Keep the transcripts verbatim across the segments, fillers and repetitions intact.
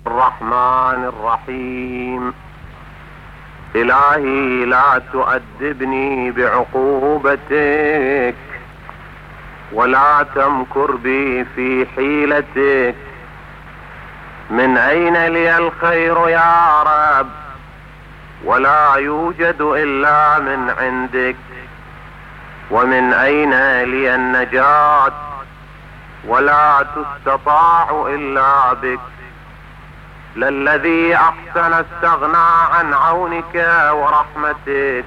الرحمن الرحيم. إلهي لا تؤدبني بعقوبتك ولا تمكر بي في حيلتك. من أين لي الخير يا رب؟ ولا يوجد إلا من عندك. ومن أين لي النجاة؟ ولا تستطاع إلا بك. للذي أحسن استغنى عن عونك ورحمتك،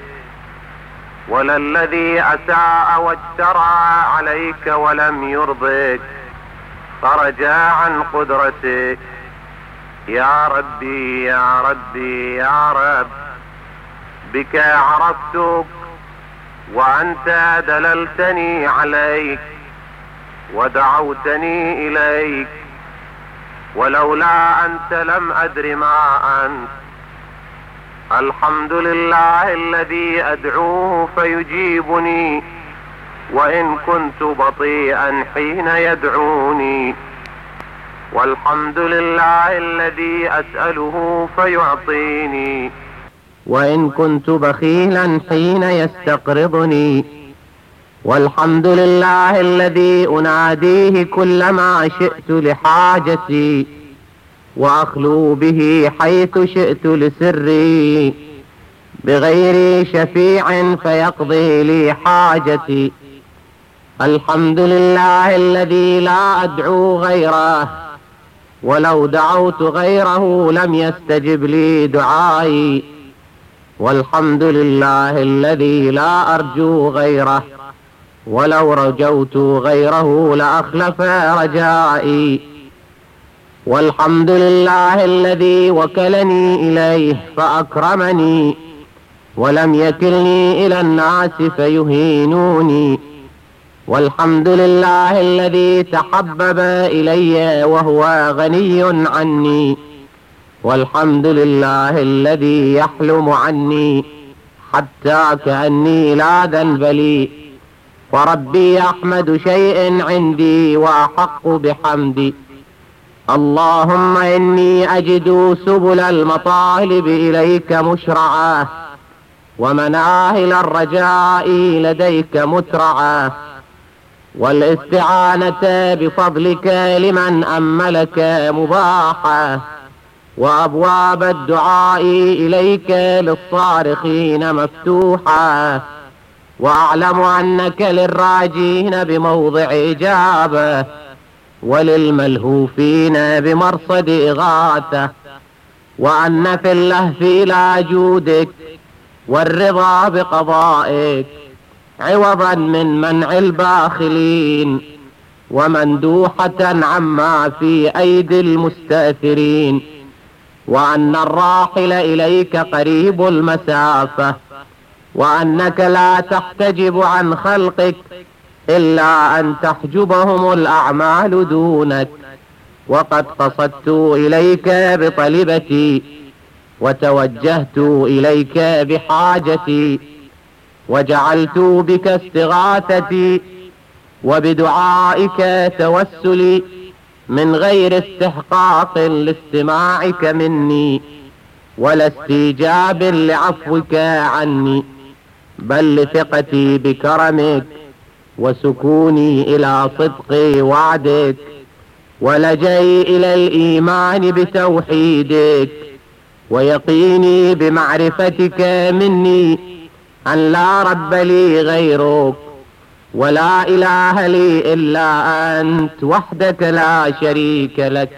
وللذي أساء واجترى عليك ولم يرضك خرج عن قدرتك. يا ربي يا ربي يا رب، بك عرفتك وأنت دللتني عليك ودعوتني إليك، ولولا أنت لم أدر ما أنت. الحمد لله الذي أدعوه فيجيبني وإن كنت بطيئا حين يدعوني، والحمد لله الذي أسأله فيعطيني وإن كنت بخيلا حين يستقرضني، والحمد لله الذي أناديه كلما شئت لحاجتي وأخلو به حيث شئت لسري، بغير شفيع فيقضي لي حاجتي. الحمد لله الذي لا أدعو غيره، ولو دعوت غيره لم يستجب لي دعائي. والحمد لله الذي لا أرجو غيره، ولو رجوت غيره لأخلف رجائي. والحمد لله الذي وكلني إليه فأكرمني، ولم يكلني إلى الناس فيهينوني. والحمد لله الذي تحبب إلي وهو غني عني. والحمد لله الذي يحلم عني حتى كأني لا ذنب لي. وربي أحمد شيء عندي وأحق بحمدي. اللهم إني أجد سبل المطالب إليك مشرعة، ومناهل الرجاء لديك مترعة، والاستعانة بفضلك لمن أملك مباحة، وأبواب الدعاء إليك للصارخين مفتوحة. وأعلم أنك للراجين بموضع إجابة، وللملهوفين بمرصد إغاثة، وأن في اللهف إلى جودك والرضا بقضائك عوضا من منع الباخلين، ومندوحة عما في أيدي المستأثرين. وأن الراحل إليك قريب المسافة، وأنك لا تحتجب عن خلقك إلا أن تحجبهم الأعمال دونك. وقد قصدت إليك بطلبتي، وتوجهت إليك بحاجتي، وجعلت بك استغاثتي، وبدعائك توسلي، من غير استحقاق لاستماعك مني ولا استيجاب لعفوك عني، بل لثقتي بكرمك وسكوني إلى صدق وعدك، ولجئي إلى الإيمان بتوحيدك، ويقيني بمعرفتك مني أن لا رب لي غيرك، ولا إله لي إلا أنت وحدك لا شريك لك.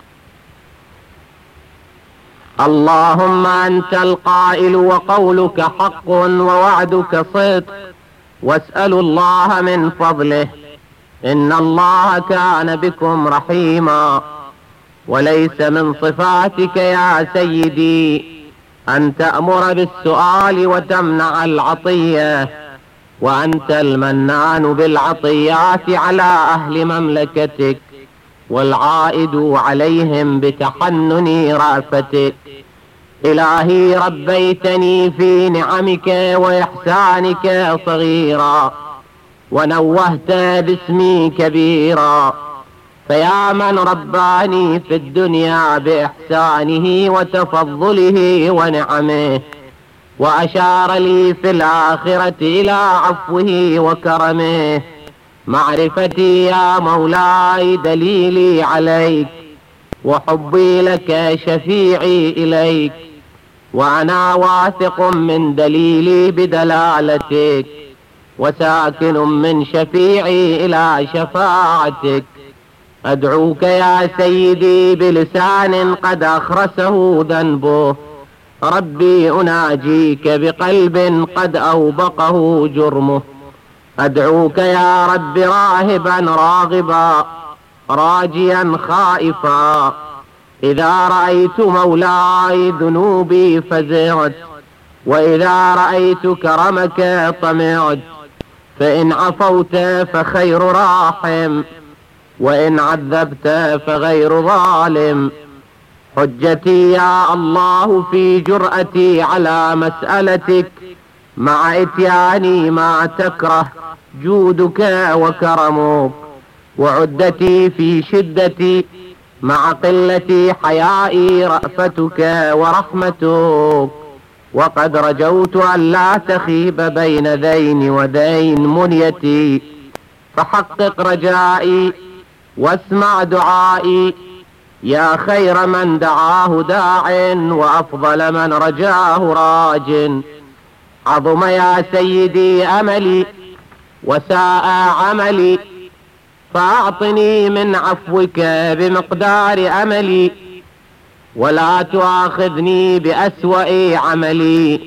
اللهم أنت القائل وقولك حق ووعدك صدق، واسأل الله من فضله. إن الله كان بكم رحيما. وليس من صفاتك يا سيدي أن تأمر بالسؤال وتمنع العطية، وأنت المنان بالعطيات على أهل مملكتك، والعائد عليهم بتحنن رأفتك. إلهي ربيتني في نعمك وإحسانك صغيرا، ونوهت باسمي كبيرا، فيا من رباني في الدنيا بإحسانه وتفضله ونعمه، وأشار لي في الآخرة إلى عفوه وكرمه. معرفتي يا مولاي دليلي عليك، وحبي لك شفيعي إليك، وأنا واثق من دليلي بدلالتك، وساكن من شفيعي إلى شفاعتك. أدعوك يا سيدي بلسان قد أخرسه ذنبه، ربي أناجيك بقلب قد أوبقه جرمه. أدعوك يا رب راهبا راغبا راجيا خائفا، إذا رأيت مولاي ذنوبي فزعت، وإذا رأيت كرمك طمعت. فإن عفوت فخير راحم، وإن عذبت فغير ظالم. حجتي يا الله في جرأتي على مسألتك، مع إتياني ما تكره جودك وكرمك. وعدتي في شدتي مع قلة حيائي رأفتك ورحمتك. وقد رجوت أن لا تخيب بين ذين ودين منيتي، فحقق رجائي واسمع دعائي، يا خير من دعاه داع وأفضل من رجاه راج. عظم يا سيدي أملي وساء عملي، فأعطني من عفوك بمقدار أملي، ولا تؤاخذني بأسوأ عملي،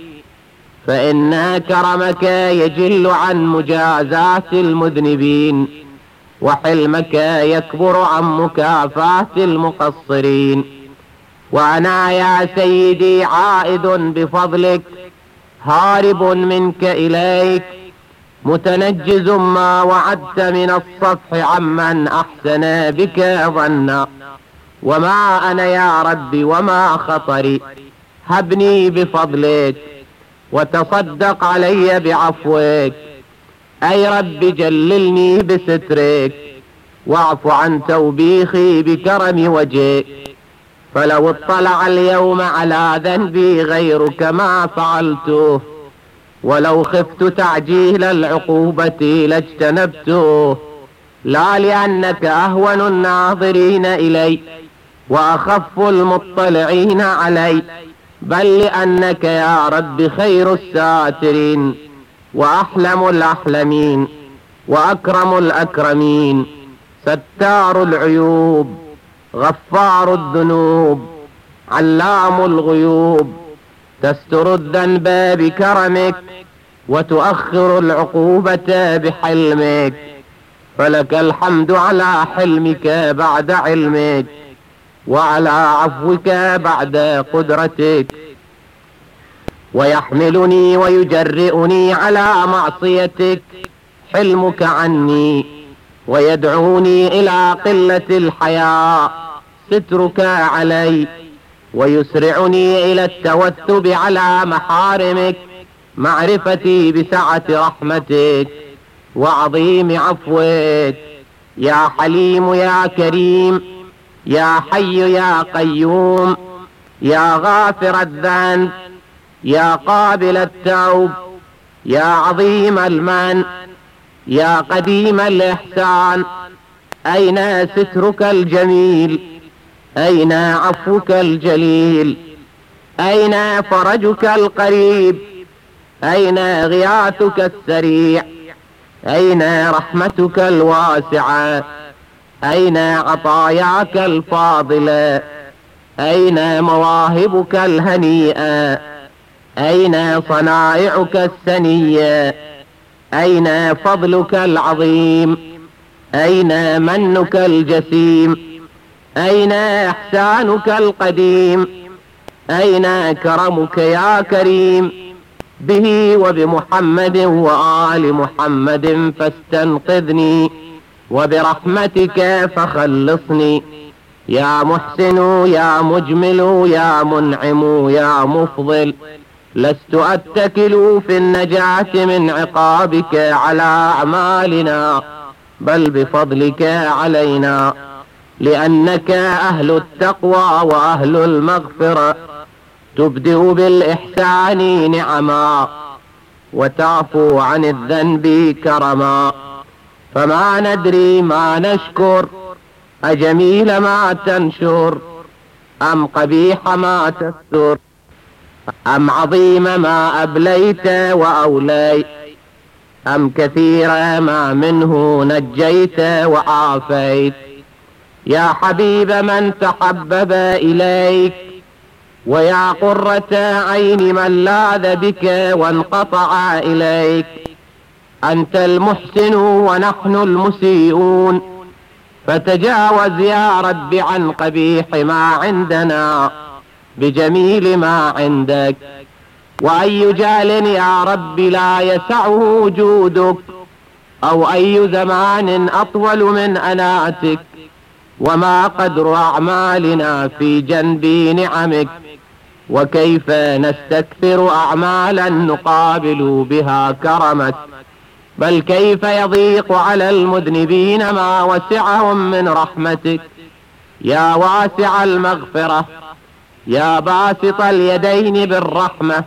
فإن كرمك يجل عن مجازات المذنبين، وحلمك يكبر عن مكافاة المقصرين. وأنا يا سيدي عائد بفضلك، هارب منك إليك، متنجز ما وعدت من الصفح عمن أحسن بك ظنا. وما أنا يا ربي وما خطري، هبني بفضلك وتصدق علي بعفوك. أي رب جللني بسترك، واعف عن توبيخي بكرم وجهك. فلو اطلع اليوم على ذنبي غيرك ما فعلته، ولو خفت تعجيل العقوبة لاجتنبته. لا لأنك أهون الناظرين إلي وأخف المطلعين علي، بل لأنك يا رب خير الساترين، وأحلم الأحلمين، وأكرم الأكرمين، ستار العيوب، غفار الذنوب، علام الغيوب. تستر الذنب بكرمك، وتؤخر العقوبة بحلمك. فلك الحمد على حلمك بعد علمك، وعلى عفوك بعد قدرتك. ويحملني ويجرئني على معصيتك حلمك عني، ويدعوني إلى قلة الحياء سترك علي، ويسرعني إلى التوثب على محارمك معرفتي بسعة رحمتك وعظيم عفوك. يا حليم يا كريم، يا حي يا قيوم، يا غافر الذنب، يا قابل التوب، يا عظيم المن، يا قديم الإحسان. أين سترك الجميل؟ أين عفوك الجليل؟ أين فرجك القريب؟ أين غياثك السريع؟ أين رحمتك الواسعة؟ أين عطاياك الفاضلة؟ أين مواهبك الهنيئة؟ أين صنائعك السنية؟ أين فضلك العظيم؟ أين منك الجسيم؟ أين إحسانك القديم؟ أين كرمك يا كريم؟ به وبمحمد وآل محمد فاستنقذني، وبرحمتك فخلصني. يا محسن يا مجمل يا منعم يا مفضل، لست أتكل في النجاة من عقابك على أعمالنا، بل بفضلك علينا. لأنك أهل التقوى وأهل المغفرة، تبدئ بالإحسان نعما وتعفو عن الذنب كرما. فما ندري ما نشكر، أجميل ما تنشر أم قبيح ما تستر، أم عظيم ما أبليت وأوليت، أم كثير ما منه نجيت وعافيت. يا حبيب من تحبب إليك، ويا قرة عين من لاذ بك وانقطع إليك. أنت المحسن ونحن المسيئون، فتجاوز يا رب عن قبيح ما عندنا بجميل ما عندك. وأي جال يا رب لا يسعه وجودك، أو أي زمان أطول من أناتك، وما قدر أعمالنا في جنب نعمك. وكيف نستكثر أعمالا نقابل بها كرمك، بل كيف يضيق على المذنبين ما وسعهم من رحمتك. يا واسع المغفرة، يا باسط اليدين بالرحمة،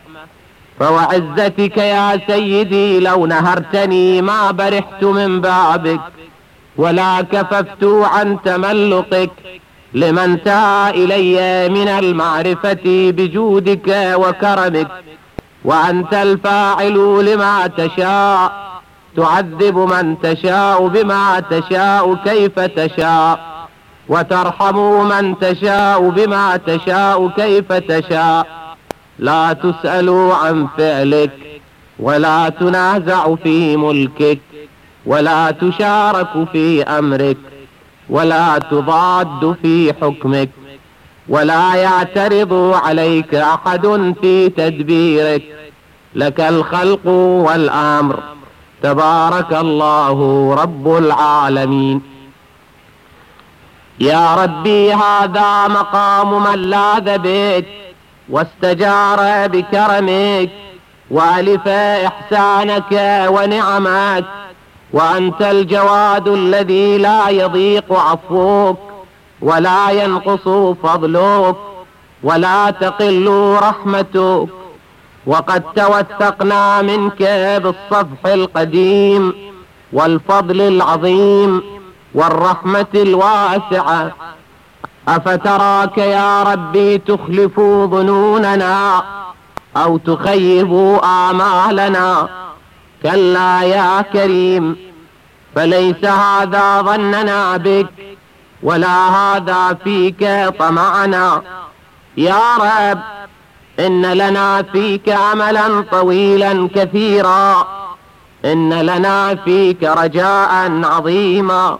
فوعزتك يا سيدي لو نهرتني ما برحت من بابك، ولا كففت عن تملقك لمن انتهى إلي من المعرفة بجودك وكرمك. وأنت الفاعل لما تشاء، تعذب من تشاء بما تشاء كيف تشاء، وترحم من تشاء بما تشاء كيف تشاء. لا تسأل عن فعلك، ولا تنازع في ملكك، ولا تشارك في أمرك، ولا تضاد في حكمك، ولا يعترض عليك أحد في تدبيرك. لك الخلق والأمر، تبارك الله رب العالمين. يا ربي هذا مقام من لاذ بك واستجار بكرمك، وألف إحسانك ونعمك. وأنت الجواد الذي لا يضيق عفوك، ولا ينقص فضلك، ولا تقل رحمتك. وقد توثقنا منك بالصفح القديم والفضل العظيم والرحمة الواسعة. أفتراك يا ربي تخلف ظنوننا أو تخيب آمالنا؟ كلا يا كريم، فليس هذا ظننا بك، ولا هذا فيك طمعنا. يا رب، إن لنا فيك أملا طويلا كثيرا، إن لنا فيك رجاء عظيما.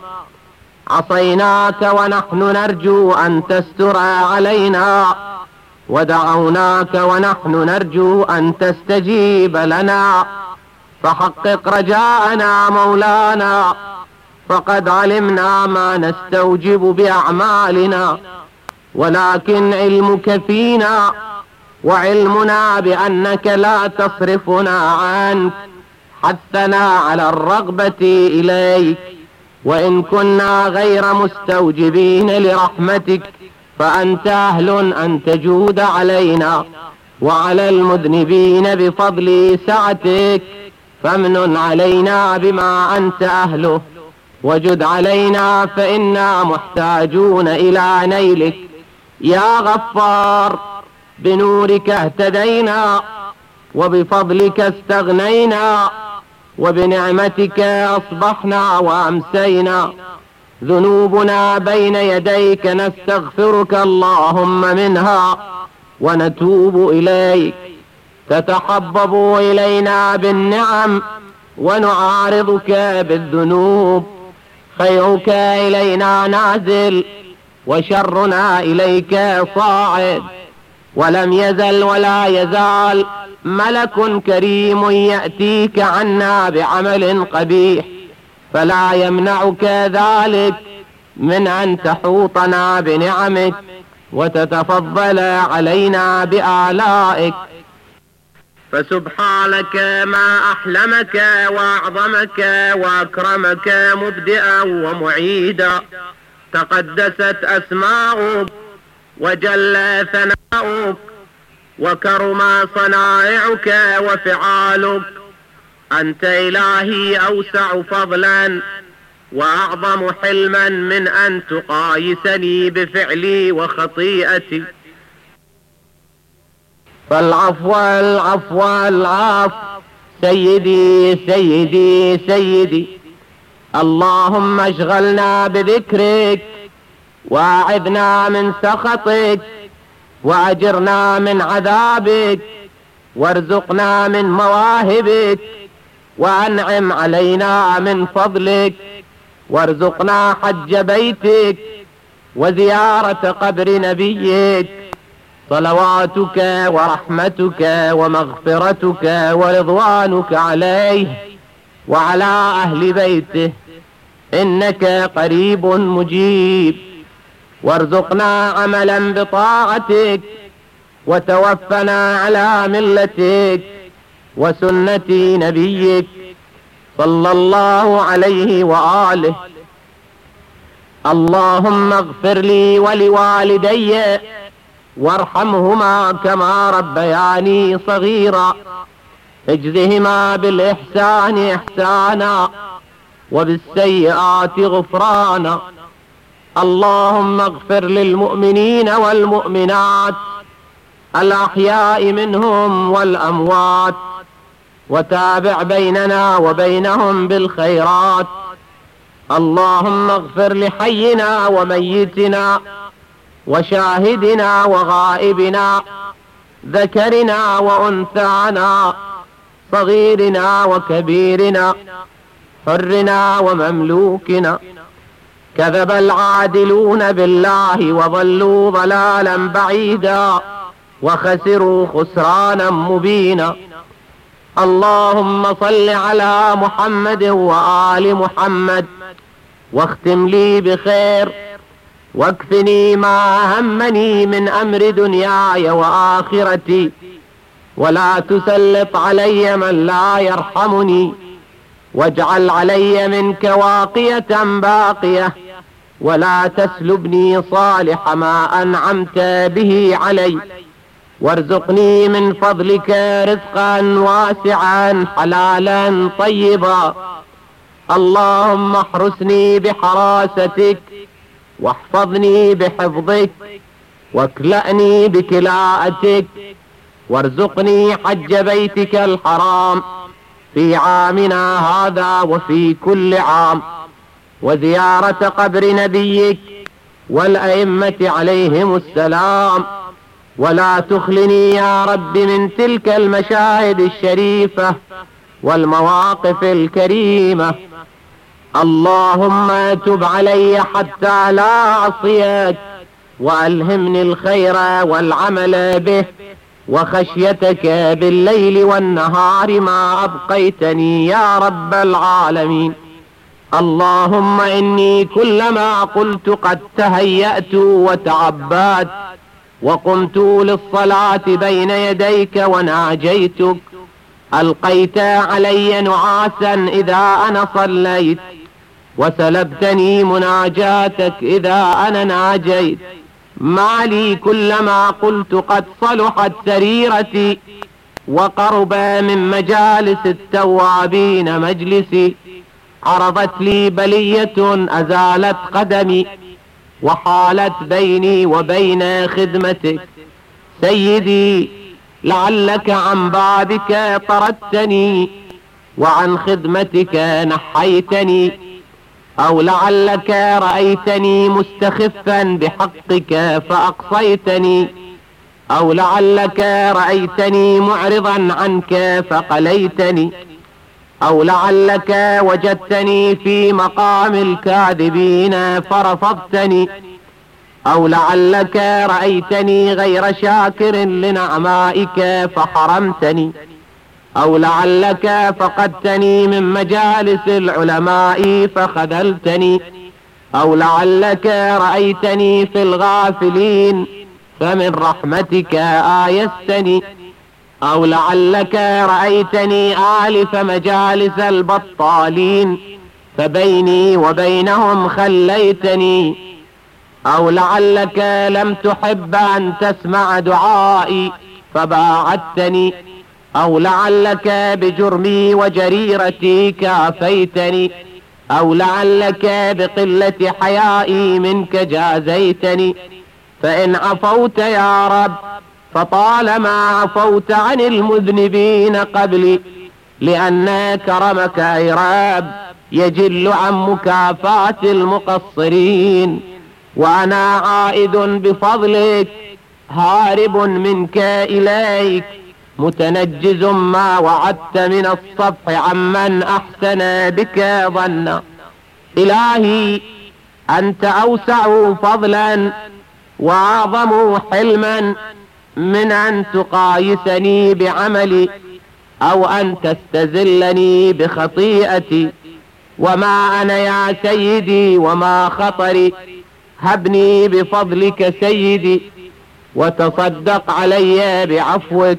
عصيناك ونحن نرجو أن تستر علينا، ودعوناك ونحن نرجو أن تستجيب لنا. فحقق رجاءنا مولانا، فقد علمنا ما نستوجب بأعمالنا، ولكن علمك فينا وعلمنا بأنك لا تصرفنا عنك حثنا على الرغبة إليك. وإن كنا غير مستوجبين لرحمتك، فأنت أهل أن تجود علينا وعلى المذنبين بفضل سعتك. فامنن علينا بما أنت أهله، وجد علينا فإنا محتاجون إلى نيلك. يا غفار، بنورك اهتدينا، وبفضلك استغنينا، وبنعمتك أصبحنا وأمسينا. ذنوبنا بين يديك نستغفرك اللهم منها ونتوب إليك. تتحبب إلينا بالنعم ونعارضك بالذنوب. خيرك إلينا نازل، وشرنا إليك صاعد. ولم يزل ولا يزال ملك كريم يأتيك عنا بعمل قبيح، فلا يمنعك ذلك من أن تحوطنا بنعمك وتتفضل علينا بآلائك. فسبحانك ما أحلمك وأعظمك وأكرمك مبدئا ومعيدا. تقدست أسماؤك وجل ثناؤك وكرم صنائعك وفعالك. أنت إلهي أوسع فضلا وأعظم حلما من أن تقايسني بفعلي وخطيئتي. فالعفو العفو العفو سيدي سيدي سيدي. اللهم اشغلنا بذكرك واعذنا من سخطك واجرنا من عذابك وارزقنا من مواهبك وانعم علينا من فضلك وارزقنا حج بيتك وزيارة قبر نبيك. صلواتك ورحمتك ومغفرتك ورضوانك عليه وعلى أهل بيته إنك قريب مجيب. وارزقنا عملا بطاعتك وتوفنا على ملتك وسنة نبيك صلى الله عليه وآله. اللهم اغفر لي ولوالدي وارحمهما كما ربياني صغيرا. اجزهما بالإحسان إحسانا وبالسيئات غفرانا. اللهم اغفر للمؤمنين والمؤمنات الأحياء منهم والأموات وتابع بيننا وبينهم بالخيرات. اللهم اغفر لحينا وميتنا وشاهدنا وغائبنا ذكرنا وأنثانا صغيرنا وكبيرنا حرنا ومملوكنا. كذب العادلون بالله وضلوا ضلالا بعيدا وخسروا خسرانا مبينا. اللهم صل على محمد وآل محمد واختم لي بخير واكفني ما همني من أمر دنياي وآخرتي ولا تسلط علي من لا يرحمني. واجعل علي منك واقية باقية ولا تسلبني صالح ما أنعمت به علي. وارزقني من فضلك رزقا واسعا حلالا طيبا. اللهم احرسني بحراستك واحفظني بحفظك واكلأني بكلاءتك وارزقني حج بيتك الحرام في عامنا هذا وفي كل عام وزيارة قبر نبيك والأئمة عليهم السلام. ولا تخلني يا رب من تلك المشاهد الشريفة والمواقف الكريمة. اللهم تب علي حتى لا أعصيك وألهمني الخير والعمل به وخشيتك بالليل والنهار ما أبقيتني يا رب العالمين. اللهم إني كلما قلت قد تهيأت وتعبأت وقمت للصلاة بين يديك وناجيتك ألقيت علي نعاسا إذا أنا صليت وسلبتني مناجاتك إذا أنا ناجيت. ما لي كلما قلت قد صلحت سريرتي وقرب من مجالس التوابين مجلسي عرضت لي بلية أزالت قدمي وحالت بيني وبين خدمتك. سيدي لعلك عن بابك طردتني وعن خدمتك نحيتني أو لعلك رأيتني مستخفا بحقك فأقصيتني أو لعلك رأيتني معرضا عنك فقليتني أو لعلك وجدتني في مقام الكاذبين فرفضتني أو لعلك رأيتني غير شاكر لنعمائك فحرمتني أو لعلك فقدتني من مجالس العلماء فخذلتني أو لعلك رأيتني في الغافلين فمن رحمتك آيستني أو لعلك رأيتني آلف مجالس البطالين فبيني وبينهم خليتني أو لعلك لم تحب أن تسمع دعائي فباعدتني، أو لعلك بجرمي وجريرتي كافيتني، أو لعلك بقلة حيائي منك جازيتني. فإن عفوت يا رب فطالما عفوت عن المذنبين قبلي، لأن كرمك أي رب يجل عن مكافاة المقصرين. وأنا عائد بفضلك هارب منك إليك، متنجز ما وعدت من الصفح عمن أحسن بك ظنا. إلهي أنت أوسع فضلا وأعظم حلما من أن تقايسني بعملي أو أن تستزلني بخطيئتي. وما أنا يا سيدي وما خطري، هبني بفضلك سيدي، وتصدق علي بعفوك،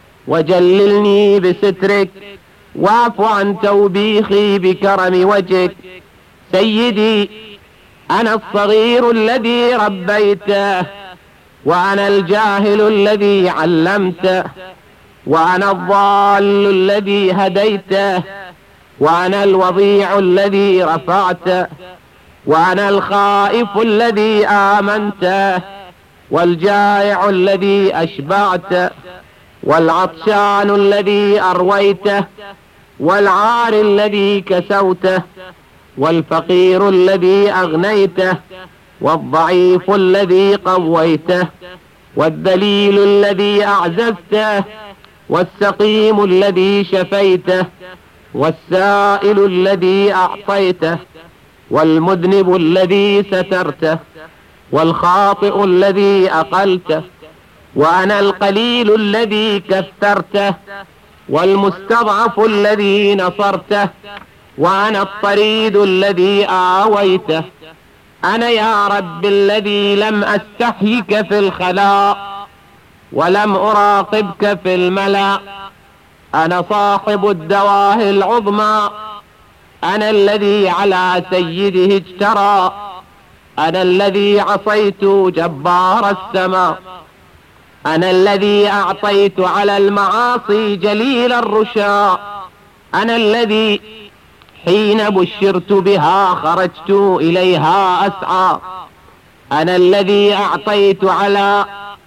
وجللني بسترك، واعف عن توبيخي بكرم وجهك. سيدي أنا الصغير الذي ربيته، وأنا الجاهل الذي علمته، وأنا الضال الذي هديته، وأنا الوضيع الذي رفعته، وأنا الخائف الذي آمنته، والجائع الذي أشبعته، والعطشان الذي أرويته، والعار الذي كسوته، والفقير الذي أغنيته، والضعيف الذي قويته، والذليل الذي أعززته، والسقيم الذي شفيته، والسائل الذي أعطيته، والمذنب الذي سترته، والخاطئ الذي أقلته. وأنا القليل الذي كثرته، والمستضعف الذي نصرته، وأنا الطريد الذي آويته. أنا يا رب الذي لم أستحيك في الخلاء ولم أراقبك في الملأ. أنا صاحب الدواهي العظمى، أنا الذي على سيده اجترى، أنا الذي عصيت جبار السماء، أنا الذي أعطيت على المعاصي جليل الرشا، أنا الذي حين بشرت بها خرجت إليها أسعى، أنا الذي أعطيت على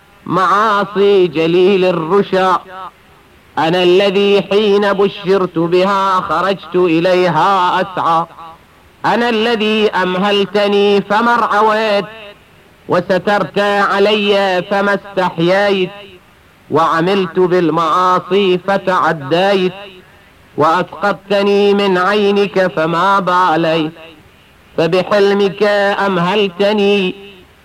معاصي جليل الرشا، أنا الذي حين بشرت بها خرجت إليها أسعى، أنا الذي أمهلتني فما ارعويت، وسترت علي فما استحييت، وعملت بالمعاصي فتعديت، وأسقطتني من عينك فما باليت. فبحلمك أمهلتني،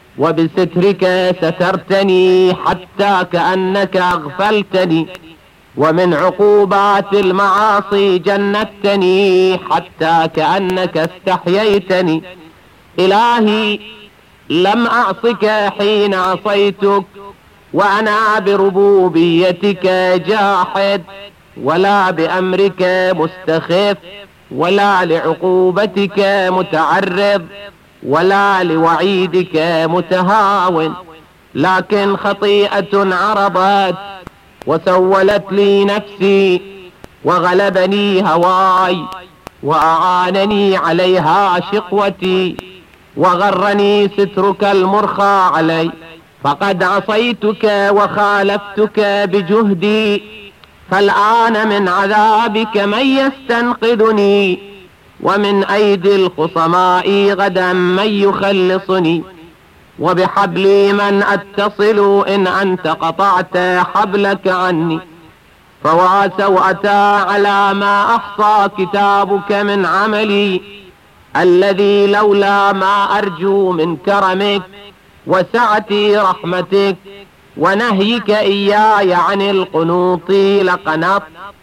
وبسترك سترتني، حتى كأنك أغفلتني، ومن عقوبات المعاصي جندتني، حتى كأنك استحييتني. إلهي لم أعصك حين عصيتك، وأنا بربوبيتك جاحد، ولا بأمرك مستخف، ولا لعقوبتك متعرض، ولا لوعيدك متهاون، لكن خطيئة عرضت وسولت لي نفسي، وغلبني هواي، وأعانني عليها شقوتي، وغرني سترك المرخى علي. فقد عصيتك وخالفتك بجهدي، فالآن من عذابك من يستنقذني، ومن أيدي الخصماء غدا من يخلصني. وبحبلي من أتصل إن أنت قطعت حبلك عني. فوا سوءتا على ما أحصى كتابك من عملي، الذي لولا ما أرجو من كرمك وسعة رحمتك ونهيك إياي عن القنوط لقنط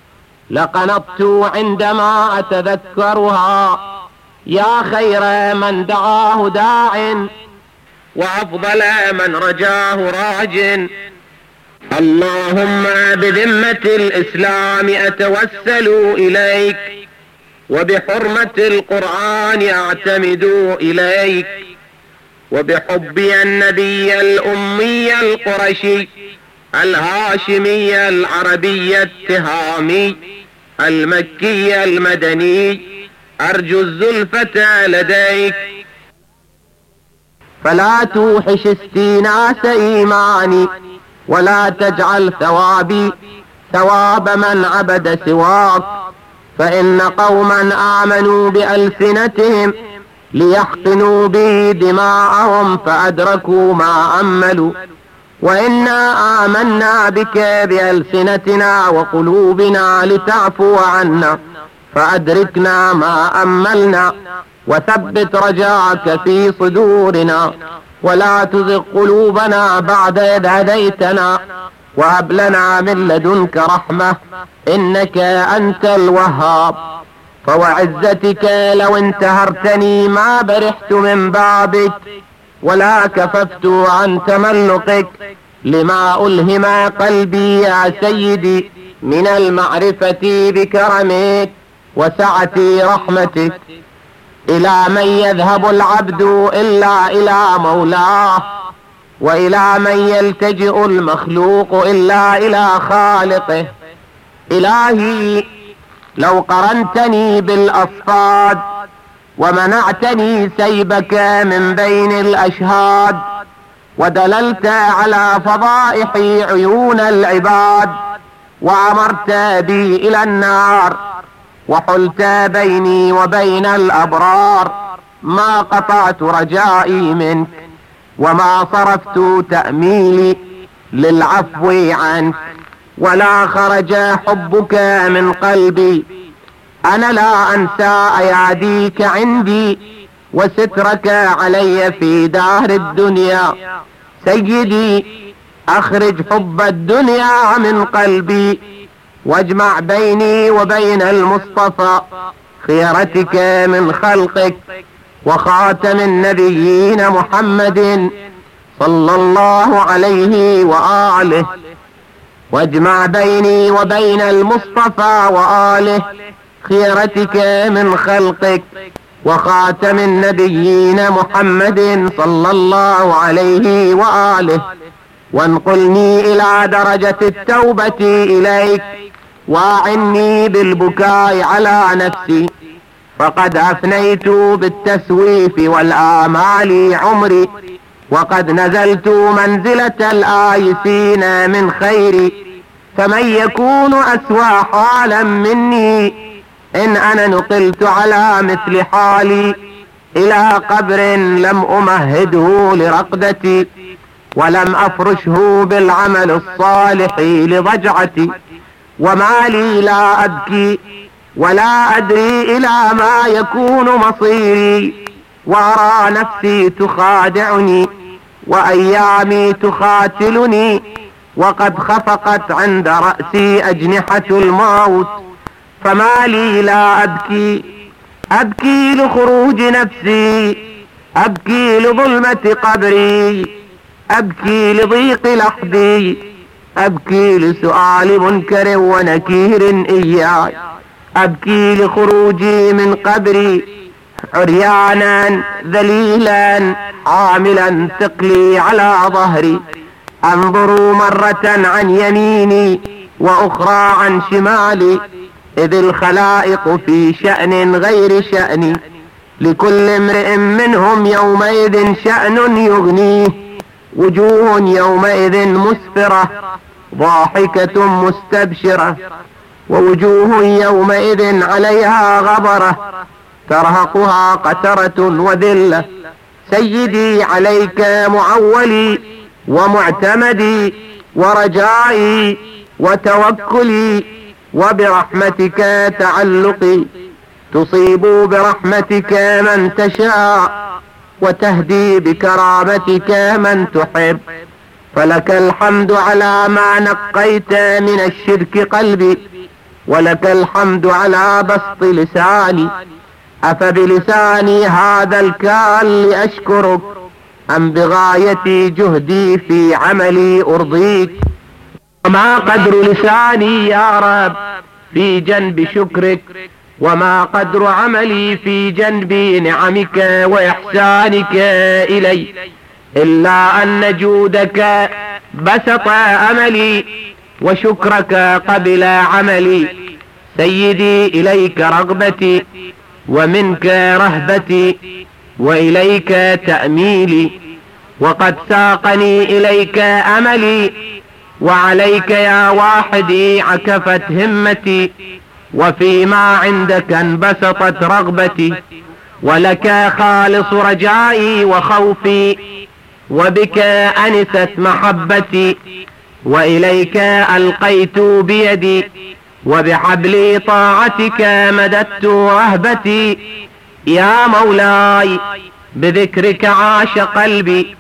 لقنطت عندما أتذكرها. يا خير من دعاه داع، وأفضل من رجاه راج. اللهم بذمة الإسلام أتوسل إليك، وبحرمة القرآن أعتمد إليك، وبحبي النبي الأمي القرشي الهاشمي العربي التهامي المكي المدني أرجو الزلفة لديك، فلا توحش استيناس إيماني ولا تجعل ثوابي ثواب من عبد سواك، فإن قوما آمنوا بألسنتهم ليحقنوا به دماءهم فأدركوا ما أملوا، وإنا آمنا بك بألسنتنا وقلوبنا لتعفو عنا فأدركنا ما أملنا، وثبت رجاءك في صدورنا ولا تزغ قلوبنا بعد إذ هديتنا، وهب لنا من لدنك رحمة إنك أنت الوهاب. فوعزتك لو انتهرتني ما برحت من بابك ولا كففت عن تملقك، لما ألهم قلبي يا سيدي من المعرفة بكرمك وسعة رحمتك. إلى من يذهب العبد إلا إلى مولاه، وإلى من يلتجئ المخلوق إلا إلى خالقه. إلهي لو قرنتني بالأصفاد ومنعتني سيبك من بين الأشهاد، ودللت على فضائح عيون العباد، وأمرت بي إلى النار وحلت بيني وبين الأبرار، ما قطعت رجائي منك وما صرفت تأميلي للعفو عنك، ولا خرج حبك من قلبي. أنا لا أنسى أياديك عندي وسترك علي في دار الدنيا. سيدي أخرج حب الدنيا من قلبي واجمع بيني وبين المصطفى خيرتك من خلقك وخاتم النبيين محمد صلى الله عليه وآله، واجمع بيني وبين المصطفى وآله خيرتك من خلقك وخاتم النبيين محمد صلى الله عليه وآله، وانقلني إلى درجة التوبة إليك، واعني بالبكاء على نفسي، فقد أفنيت بالتسويف والآمال عمري، وقد نزلت منزلة الآيسين من خيري، فمن يكون أسوأ حالا مني إن أنا نقلت على مثل حالي إلى قبر لم أمهده لرقدتي ولم أفرشه بالعمل الصالح لضجعتي، وما لي لا أبكي ولا أدري إلى ما يكون مصيري، وأرى نفسي تخادعني وأيامي تخاتلني، وقد خفقت عند رأسي أجنحة الموت، فما لي لا أبكي. أبكي لخروج نفسي، أبكي لظلمة قبري، أبكي لضيق لحدي، أبكي لسؤال منكر ونكير إياي، أبكي لخروجي من قبري عريانا ذليلا عاملا ثقلي على ظهري، أنظر مرة عن يميني وأخرى عن شمالي، إذ الخلائق في شأن غير شأني، لكل امرئ منهم يومئذ شأن يغنيه، وجوه يومئذ مسفرة ضاحكة مستبشرة، ووجوه يومئذ عليها غبرة ترهقها قترة وذلة. سيدي عليك معولي ومعتمدي ورجائي وتوكلي، وبرحمتك تعلقي، تصيب برحمتك من تشاء وتهدي بكرامتك من تحب، فلك الحمد على ما نقيت من الشرك قلبي، ولك الحمد على بسط لساني. أفبلساني هذا الكال لأشكرك أم بغاية جهدي في عملي أرضيك؟ وما قدر لساني يا رب في جنب شكرك وما قدر عملي في جنب نعمك وإحسانك إلي إلا أن جودك بسط أملي وشكرك قبل عملي. سيدي إليك رغبتي ومنك رهبتي وإليك تأميلي، وقد ساقني إليك أملي وعليك يا واحدي عكفت همتي، وفيما عندك انبسطت رغبتي، ولك خالص رجائي وخوفي، وبك أنست محبتي، وإليك ألقيت بيدي، وبحبل طاعتك مددت رهبتي. يا مولاي بذكرك عاش قلبي،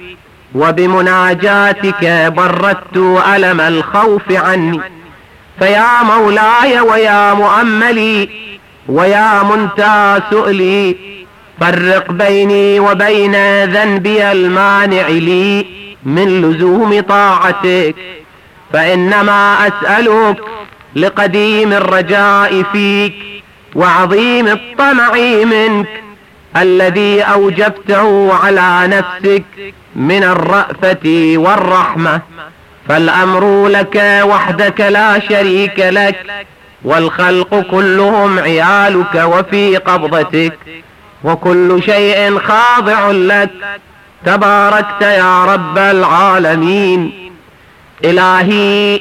وبمناجاتك بردت ألم الخوف عني. فيا مولاي ويا مؤملي ويا منتهى سؤلي، فرق بيني وبين ذنبي المانع لي من لزوم طاعتك، فإنما أسألك لقديم الرجاء فيك وعظيم الطمع منك الذي أوجبته على نفسك من الرأفة والرحمة. فالأمر لك وحدك لا شريك لك، والخلق كلهم عيالك وفي قبضتك، وكل شيء خاضع لك. تباركت يا رب العالمين. إلهي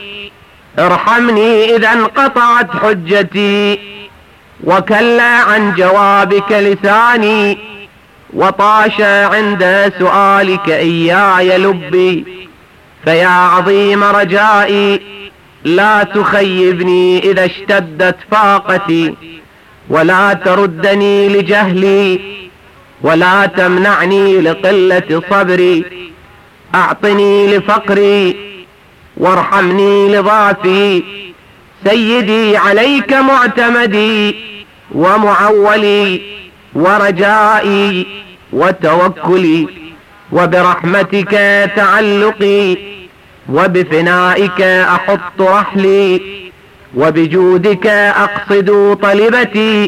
ارحمني إذا انقطعت حجتي وكلا عن جوابك لساني، وطاش عند سؤالك إياي لبي. فيا عظيم رجائي لا تخيبني إذا اشتدت فاقتي، ولا تردني لجهلي، ولا تمنعني لقلة صبري. أعطني لفقري وارحمني لضعفي. سيدي عليك معتمدي ومعولي ورجائي وتوكلي، وبرحمتك تعلقي، وبفنائك أحط رحلي، وبجودك أقصد طلبتي،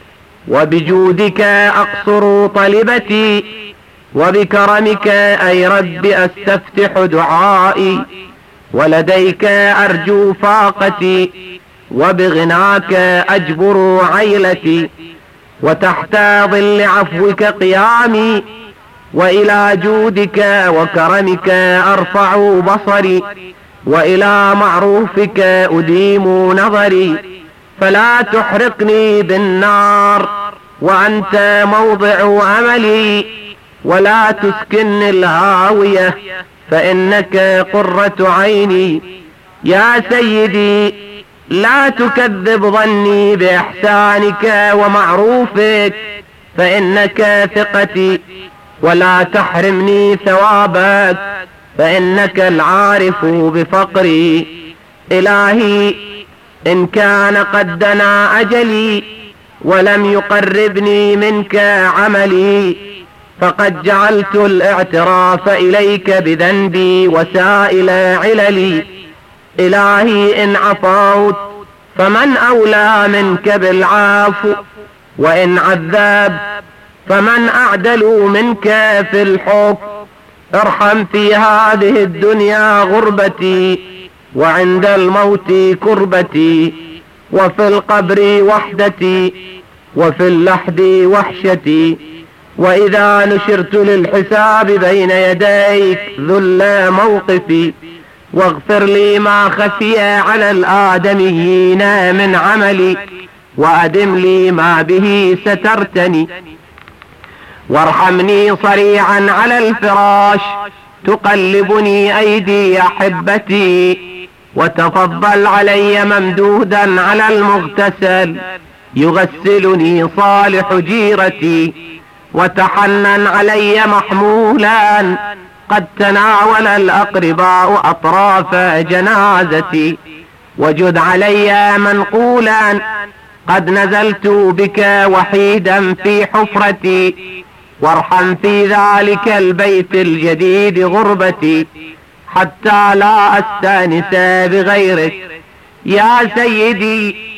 وبجودك أقصر طلبتي، وبكرمك أي رب أستفتح دعائي، ولديك أرجو فاقتي، وبغناك أجبر عيلتي، وتحت ظل عفوك قيامي، وإلى جودك وكرمك أرفع بصري، وإلى معروفك أديم نظري. فلا تحرقني بالنار وأنت موضع أملي، ولا تسكنني الهاوية فإنك قرة عيني. يا سيدي لا تكذب ظني بإحسانك ومعروفك فإنك ثقتي، ولا تحرمني ثوابك فإنك العارف بفقري. إلهي إن كان قد دنا أجلي ولم يقربني منك عملي، فقد جعلت الاعتراف إليك بذنبي وسائل عللي. إلهي إن عفوت فمن أولى منك بالعفو، وإن عذاب فمن أعدل منك في الحكم. ارحم في هذه الدنيا غربتي، وعند الموت كربتي، وفي القبر وحدتي، وفي اللحد وحشتي، وإذا نشرت للحساب بين يديك ذل موقفي. واغفر لي ما خفي على الآدميين من عملي، وأدم لي ما به سترتني. وارحمني صريعا على الفراش تقلبني أيدي أحبتي، وتفضل علي ممدودا على المغتسل يغسلني صالح جيرتي، وتحنن علي محمولا قد تناول الأقرباء أطراف جنازتي، وجد علي منقولا قد نزلت بك وحيدا في حفرتي، وارحم في ذلك البيت الجديد غربتي حتى لا أستأنس بغيرك. يا سيدي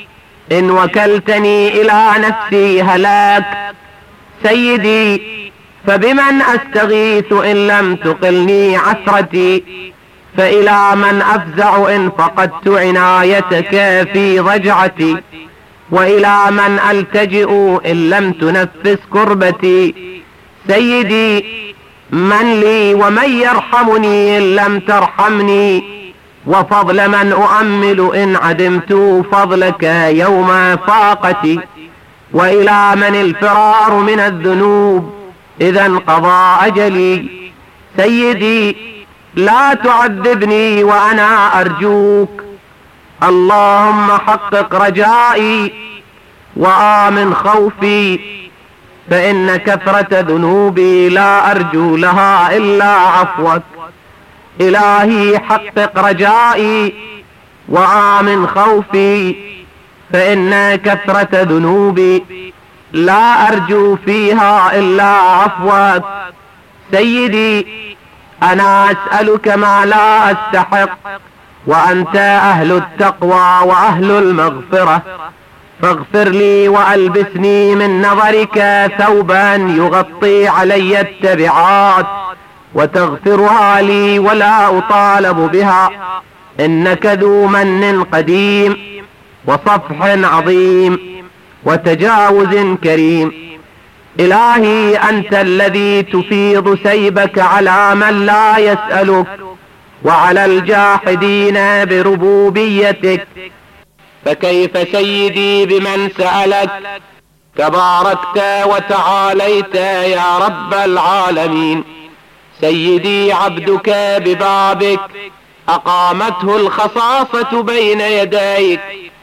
إن وكلتني إلى نفسي هلاك. سيدي فبمن أستغيث إن لم تقلني عثرتي، فإلى من أفزع إن فقدت عنايتك في ضجعتي، وإلى من ألتجئ إن لم تنفس كربتي. سيدي من لي ومن يرحمني إن لم ترحمني، وفضل من أؤمل إن عدمت فضلك يوم فاقتي. وإلى من الفرار من الذنوب إذا انقضى أجلي. سيدي لا تعذبني وأنا أرجوك، اللهم حقق رجائي وآمن خوفي، فإن كثرة ذنوبي لا أرجو لها إلا عفوك. إلهي حقق رجائي وآمن خوفي، فإن كثرة ذنوبي لا أرجو فيها إلا عفوك. سيدي أنا أسألك ما لا أستحق، وأنت أهل التقوى وأهل المغفرة، فاغفر لي وألبسني من نظرك ثوبا يغطي علي التبعات، وتغفرها لي ولا أطالب بها، إنك ذو من قديم وصفح عظيم وتجاوز كريم. إلهي أنت الذي تفيض سيبك على من لا يسألك، وعلى الجاحدين بربوبيتك، فكيف سيدي بمن سألك؟ تباركت وتعاليت يا رب العالمين. سيدي عبدك ببابك أقامته الخصاصة بين يديك،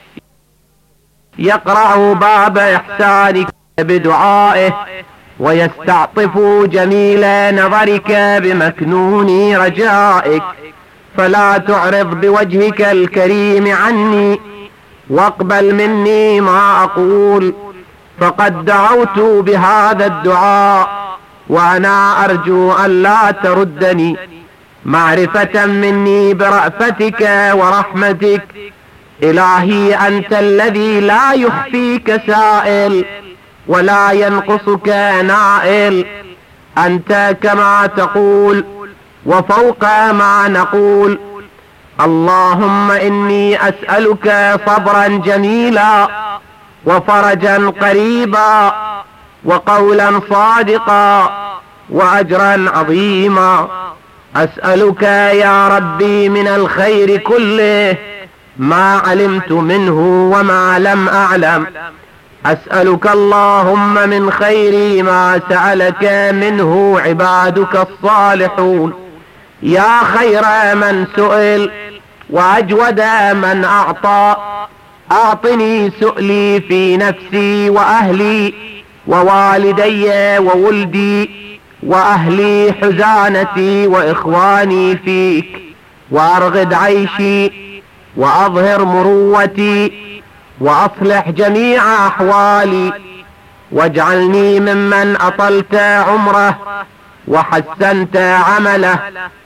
يقرع باب إحسانك بدعائه، ويستعطف جميل نظرك بمكنون رجائك. فلا تعرض بوجهك الكريم عني، واقبل مني ما أقول، فقد دعوت بهذا الدعاء وأنا أرجو أن لا تردني، معرفة مني برأفتك ورحمتك. إلهي أنت الذي لا يخفيك سائل ولا ينقصك نائل، أنت كما تقول وفوق ما نقول. اللهم إني أسألك صبرا جميلا، وفرجا قريبا، وقولا صادقا، وأجرا عظيما. أسألك يا ربي من الخير كله ما علمت منه وما لم أعلم. أسألك اللهم من خير ما سألك منه عبادك الصالحون، يا خير من سئل وأجود من أعطى. أعطني سؤلي في نفسي وأهلي ووالدي وولدي وأهلي حزانتي وإخواني فيك، وأرغد عيشي وأظهر مروتي، وأصلح جميع أحوالي، واجعلني ممن أطلت عمره وحسنت عمله،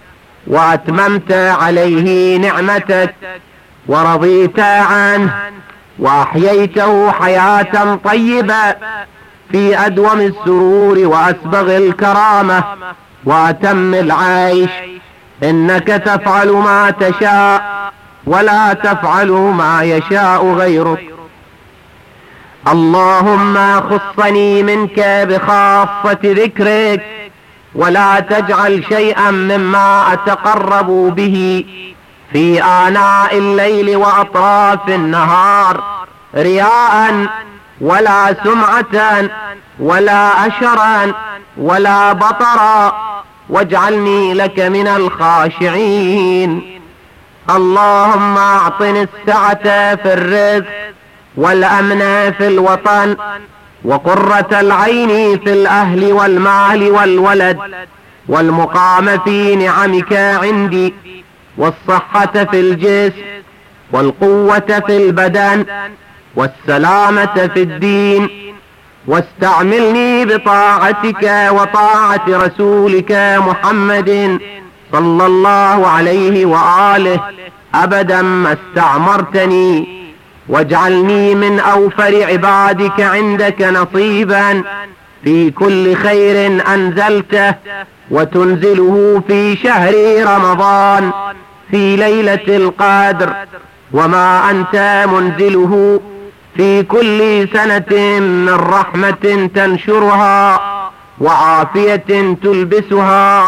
وأتممت عليه نعمتك، ورضيت عنه، وأحييته حياة طيبة في أدوم السرور وأسبغ الكرامة وأتم العيش. إنك تفعل ما تشاء ولا تفعل ما يشاء غيرك. اللهم خصني منك بخاصة ذكرك، ولا تجعل شيئا مما أتقرب به في آناء الليل وأطراف النهار رياء ولا سمعة ولا أشرا ولا بطرا، واجعلني لك من الخاشعين. اللهم أعطني السعة في الرزق، والأمن في الوطن، وقرة العين في الأهل والمال والولد، والمقام في نعمك عندي، والصحة في الجسم، والقوة في البدن، والسلامة في الدين. واستعملني بطاعتك وطاعة رسولك محمد صلى الله عليه وآله أبدا ما استعمرتني، واجعلني من أوفر عبادك عندك نصيبا في كل خير أنزلته وتنزله في شهر رمضان في ليلة القدر، وما أنت منزله في كل سنة من رحمة تنشرها وعافية تلبسها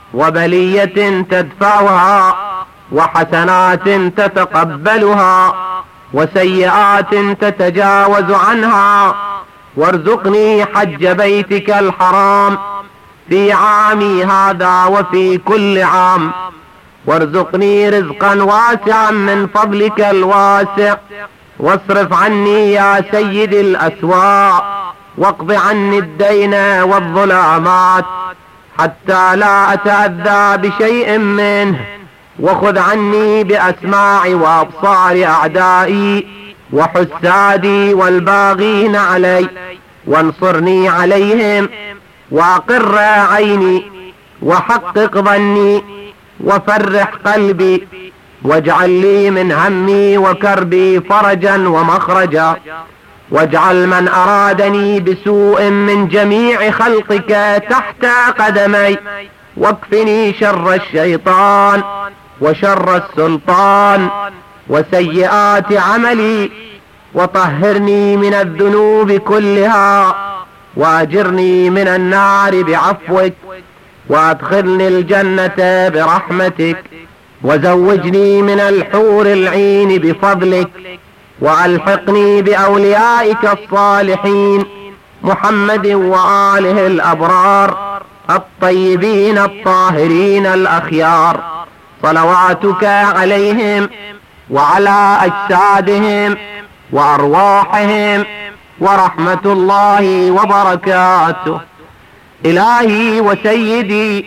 وبلية تدفعها وحسنات تتقبلها وسيئات تتجاوز عنها. وارزقني حج بيتك الحرام في عامي هذا وفي كل عام، وارزقني رزقا واسعا من فضلك الواسع، واصرف عني يا سيد الأسواء، واقض عني الدين والظلامات حتى لا أتأذى بشيء منه، وخذ عني بأسماع وأبصار أعدائي وحسادي والباغين علي، وانصرني عليهم، وأقر عيني، وحقق ظني، وفرح قلبي، واجعل لي من همي وكربي فرجا ومخرجا، واجعل من أرادني بسوء من جميع خلقك تحت قدمي، واكفني شر الشيطان وشر السلطان وسيئات عملي، وطهرني من الذنوب كلها، واجرني من النار بعفوك، وادخلني الجنة برحمتك، وزوجني من الحور العين بفضلك، والحقني بأوليائك الصالحين محمد وآله الأبرار الطيبين الطاهرين الأخيار، صلواتك عليهم وعلى أجسادهم وأرواحهم ورحمة الله وبركاته. إلهي وسيدي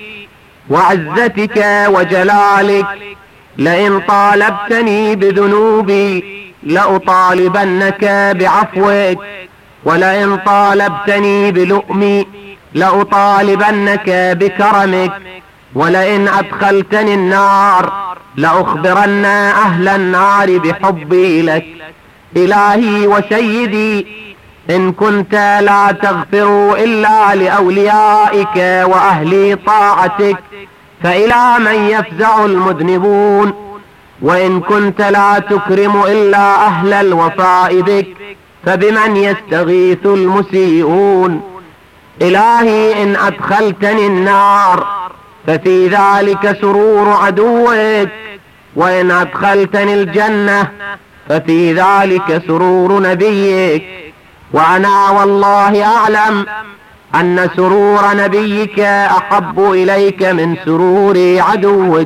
وعزتك وجلالك، لئن طالبتني بذنوبي لأطالبنك بعفوك، ولئن طالبتني بلؤمي لأطالبنك بكرمك، ولئن أدخلتني النار لأخبرن أهل النار بحبي لك. إلهي وسيدي، إن كنت لا تغفر إلا لأوليائك وأهل طاعتك فإلى من يفزع المذنبون، وإن كنت لا تكرم إلا أهل الوفاء بك فبمن يستغيث المسيئون. إلهي، إن أدخلتني النار ففي ذلك سرور عدوك، وإن أدخلتني الجنة ففي ذلك سرور نبيك، وأنا والله أعلم أن سرور نبيك أحب إليك من سرور عدوك.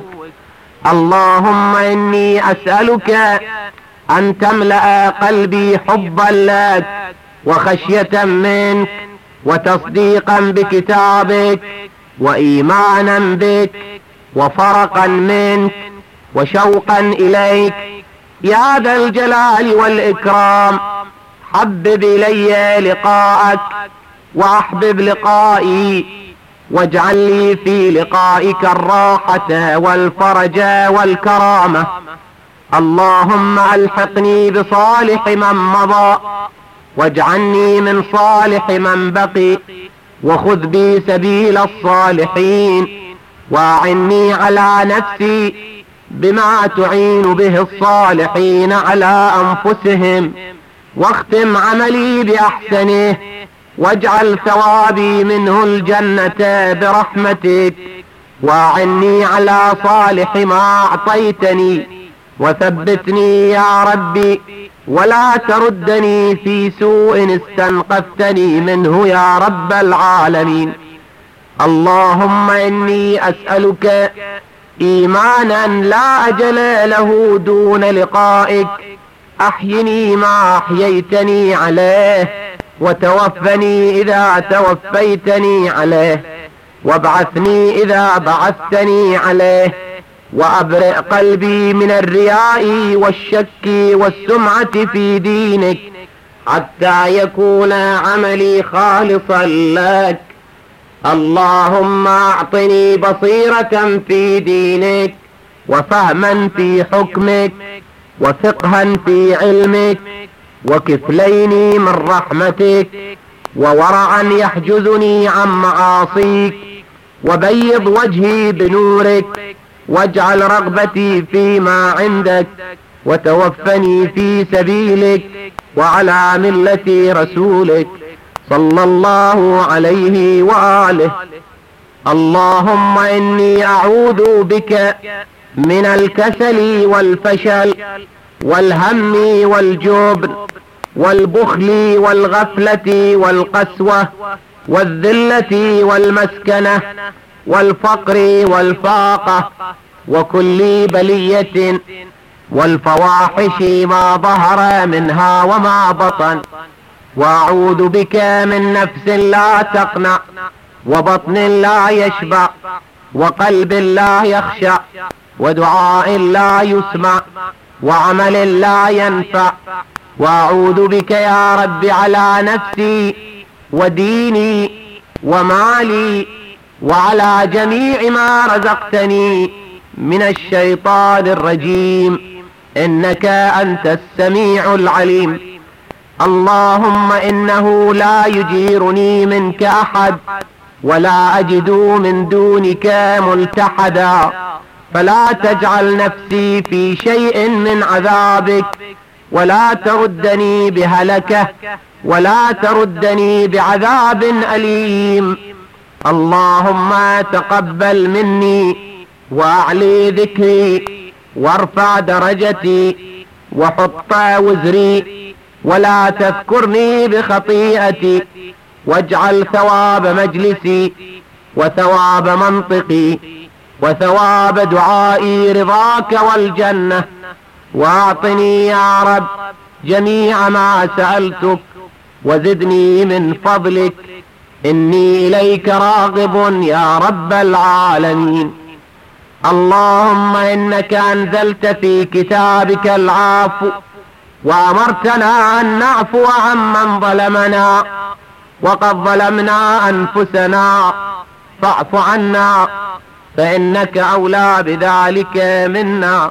اللهم إني أسألك أن تملأ قلبي حبا لك وخشية منك وتصديقا بكتابك وإيمانا بك وفرقا منك وشوقا إليك يا ذا الجلال والإكرام. حبب إلي لقاءك وأحبب لقائي، واجعل لي في لقائك الراحة والفرج والكرامة. اللهم ألحقني بصالح من مضى، واجعلني من صالح من بقي، وخذ بي سبيل الصالحين، وأعني على نفسي بما تعين به الصالحين على أنفسهم، واختم عملي بأحسنه، واجعل ثوابي منه الجنة برحمتك، وأعني على صالح ما أعطيتني، وثبتني يا ربي ولا تردني في سوء استنقذتني منه يا رب العالمين. اللهم إني أسألك إيمانا لا أجل له دون لقائك، أحيني ما أحييتني عليه، وتوفني إذا توفيتني عليه، وابعثني إذا بعثتني عليه، وأبرئ قلبي من الرياء والشك والسمعة في دينك حتى يكون عملي خالصا لك. اللهم أعطني بصيرة في دينك وفهما في حكمك، وفقها في علمك، وكفلين من رحمتك، وورعا يحجزني عن معاصيك، وبيض وجهي بنورك، واجعل رغبتي فيما عندك، وتوفني في سبيلك وعلى ملة رسولك صلى الله عليه وآله. اللهم إني أعوذ بك من الكسل والفشل والهم والجبن والبخل والغفلة والقسوة والذلة والمسكنة والفقر والفاقة وكل بلية والفواحش ما ظهر منها وما بطن. وأعوذ بك من نفس لا تقنع، وبطن لا يشبع، وقلب لا يخشع، ودعاء لا يسمع، وعمل لا ينفع. وأعوذ بك يا رب على نفسي وديني ومالي وعلى جميع ما رزقتني من الشيطان الرجيم، إنك أنت السميع العليم. اللهم إنه لا يجيرني منك أحد، ولا أجد من دونك ملتحدا، فلا تجعل نفسي في شيء من عذابك، ولا تردني بهلكة، ولا تردني بعذاب أليم. اللهم تقبل مني وأعلي ذكري، وارفع درجتي، وحط وزري، ولا تذكرني بخطيئتي، واجعل ثواب مجلسي وثواب منطقي وثواب دعائي رضاك والجنة. واعطني يا رب جميع ما سألتك، وزدني من فضلك، إني إليك راغب يا رب العالمين. اللهم إنك أنزلت في كتابك العفو، وأمرتنا أن نعفو عمن ظلمنا، وقد ظلمنا أنفسنا، فاعف عنا فإنك أولى بذلك منا.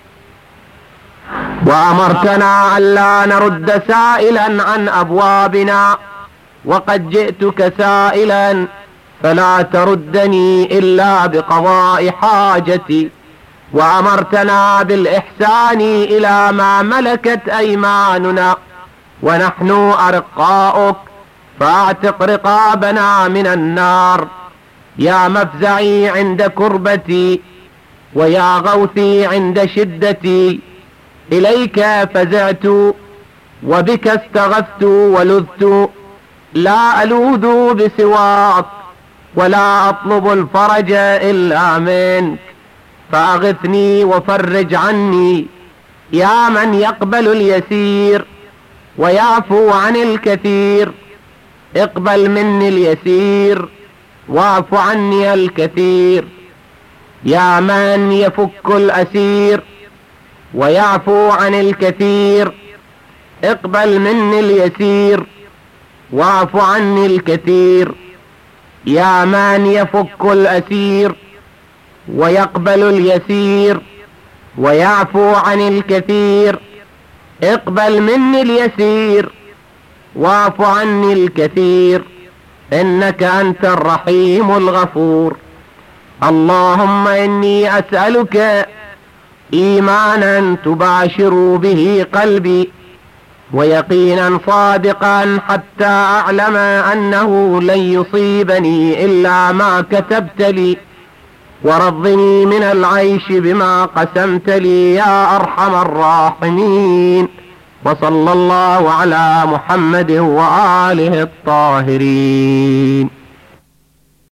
وأمرتنا ألا نرد سائلا عن أبوابنا، وقد جئتك سائلا فلا تردني إلا بقضاء حاجتي. وأمرتنا بالإحسان إلى ما ملكت أيماننا، ونحن أرقاؤك فاعتق رقابنا من النار. يا مفزعي عند كربتي، ويا غوثي عند شدتي، إليك فزعت وبك استغثت ولذت، لا ألوذ بسواك، ولا أطلب الفرج إلا منك، فأغثني وفرج عني يا من يقبل اليسير ويعفو عن الكثير. اقبل مني اليسير واعف عني الكثير. يا من يفك الأسير ويعفو عن الكثير، اقبل مني اليسير واعف عني الكثير. يا من يفك الأسير ويقبل اليسير ويعفو عن الكثير، اقبل مني اليسير واعف عني الكثير، إنك أنت الرحيم الغفور. اللهم إني أسألك إيمانا تباشر به قلبي، ويقينا صادقا حتى أعلم أنه لن يصيبني إلا ما كتبت لي، ورضني من العيش بما قسمت لي يا أرحم الراحمين. وصلى الله على محمد وآله الطاهرين.